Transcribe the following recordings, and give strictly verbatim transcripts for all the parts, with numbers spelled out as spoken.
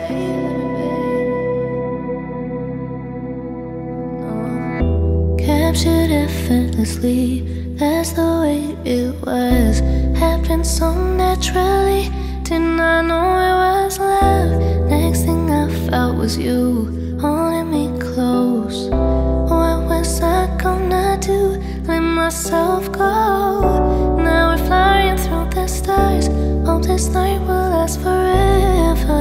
Captured effortlessly, that's the way it was. Happened so naturally, did not know it was love. Next thing I felt was you holding me close. What was I gonna do? Let myself go. Now we're flying through the stars. Hope this night will last forever.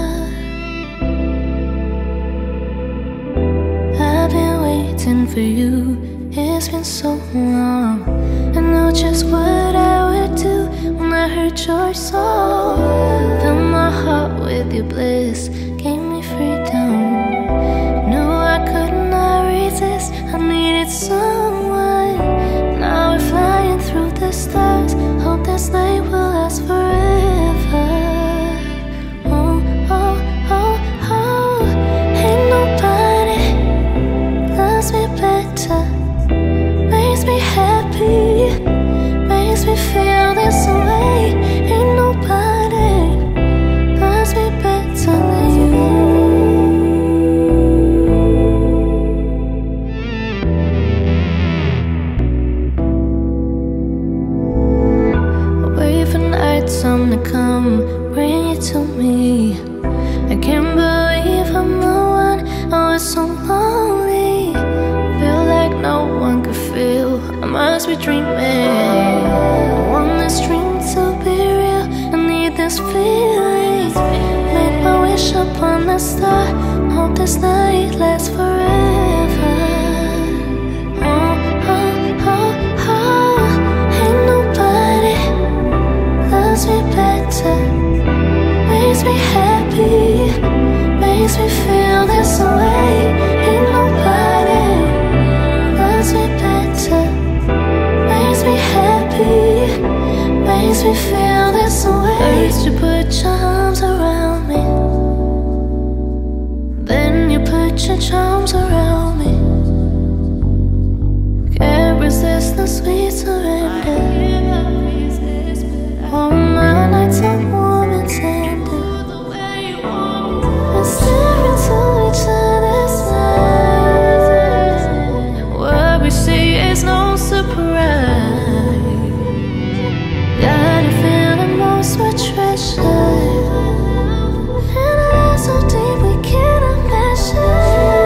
I've been waiting for you, it's been so long. I know just what I would do when I heard your song. Filled my heart with your bliss, gave me freedom. Knew I could not resist, I needed someone. Now we're flying through the stars. Hope this night will last forever. Oh, oh, oh, oh. Ain't nobody loves me better, makes me happy, makes me feel this way. Ain't nobody loves me better than you. Wait for nighttime to come, bring it to me. I can't believe I'm the one. Oh, it's so lonely. Feel like no one could feel. I must be dreaming. I want this dream to be real. I need this feeling. Made my wish upon the star. Hope this night lasts forever. Oh, oh, oh, oh. Ain't nobody loves me better, makes me happy, makes me feel this way. Ain't nobody loves me better, makes me happy, makes me feel this way. First you put your arms around me, then you put your charms around me. Can't resist the sweet surrender. All my nights are warm and tender. We're staring into each other's eyes. What we see is no surprise. Got a feeling most were treasure, and a love so deep we can't imagine.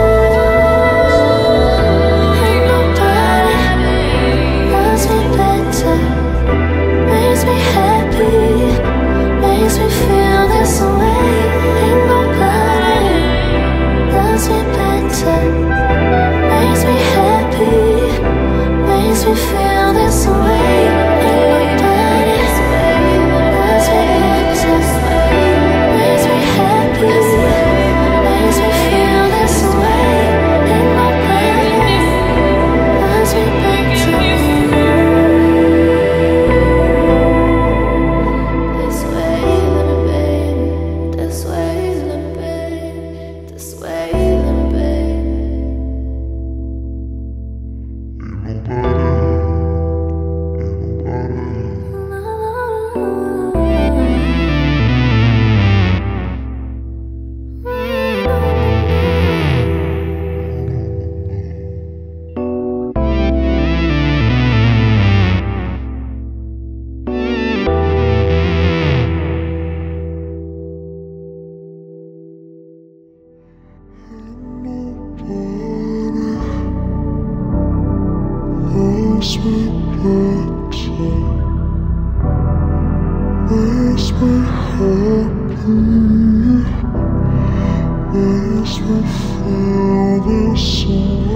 Ain't nobody loves me better, makes me happy, makes me feel this way. Ain't nobody loves me better, makes me happy, makes me feel this way. Ain't nobody loves me better, makes me happy, makes me feel this way. Ain't nobody loves me better than you. This way, little baby, this way, little baby, this way, little baby. Ain't nobody, ain't nobody. Makes me better, makes me happy, makes me feel this way.